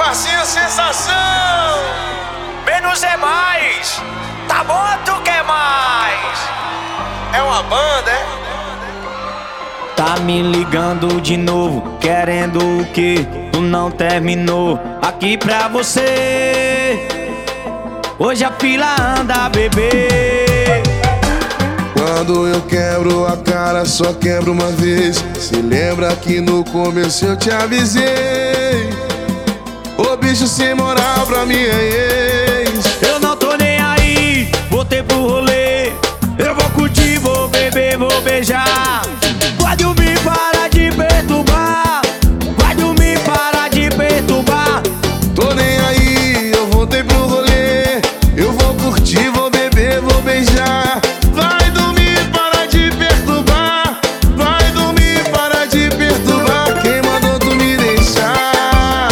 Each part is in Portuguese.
parceiro sensação. Menos é mais. Tá bom, tu quer mais? É uma banda, é? Tá me ligando de novo, querendo o quê? Tu não terminou aqui pra você. Hoje a fila anda, bebê. Quando eu quebro a cara, só quebro uma vez. Se lembra que no começo eu te avisei. Ô bicho sem moral pra minha ex. Eu não tô nem aí, voltei pro rolê. Eu vou curtir, vou beber, vou beijar. Vai dormir, para de perturbar. Vai dormir, para de perturbar. Tô nem aí, eu voltei pro rolê. Eu vou curtir, vou beber, vou beijar. Vai dormir, para de perturbar. Vai dormir, para de perturbar. Quem mandou tu me deixar?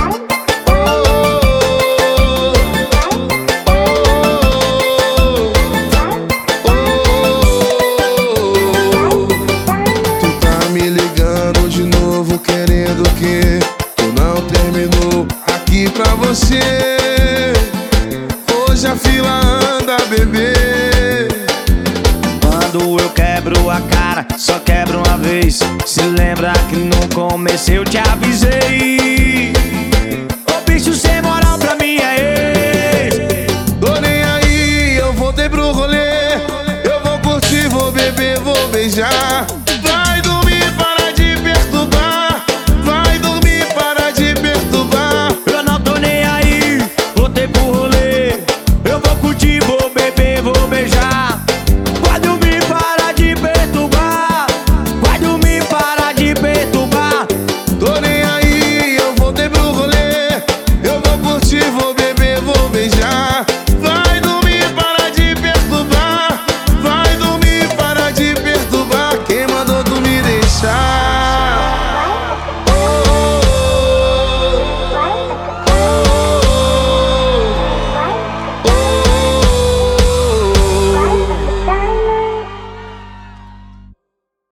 Tu tá me ligando de novo, querendo o quê? Tu não terminou aqui pra você. Hoje a fila anda, bebê. Quando eu quebro a cara, só quebro uma vez. Se lembra que no começo eu te avisei. Ô bicho sem moral pra minha ex. Tô nem aí, eu voltei pro rolê. Eu vou curtir, vou beber, vou beijar.